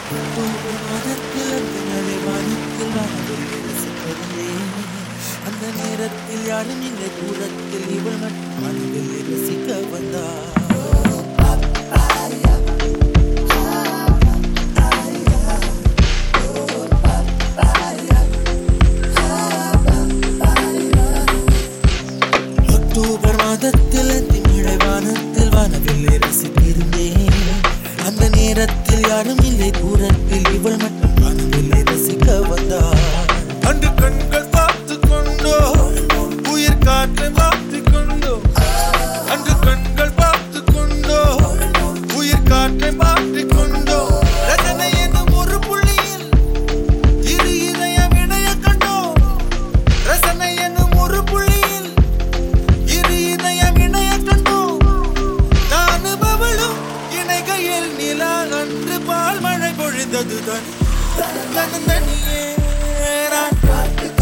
October மாதத்தில் அந்த மழை வானத்தில் வானவில் ரசிப்பதில்லை. அந்த நேரத்தில் யாரும் இல்லை தூரத்தில் இவள் மட்டும் வானவில் ரசிக்க வந்தார். அக்டோபர் மாதத்தில் மழை வானத்தில் வானவில்லை ரசித்திருந்தேன். அந்த நேரத்தில் யாரும் இல்லை தூரத்தில் இவள் மட்டும் வானவில்லை ரசிக்க வந்தார். அன்று கண்கள் பார்த்து கொண்டோ உயிர் காற்றை மாற்றிக் கொண்டோ அன்று கண்கள் பார்த்து கொண்டோ உயிர் காற்றை மாற்றிக் கொண்டோ ரசனை என்னும் ஒரு புள்ளியில் இரு இதயம் இணைய கண்டோ ரசனை என்னும் ஒரு புள்ளியில் இரு இதயம் இணைய கண்டோ நானும் அவளும் இணைகையில் நிலா அன்று பால் மழை பொழிந்ததுதான் தனியே நான்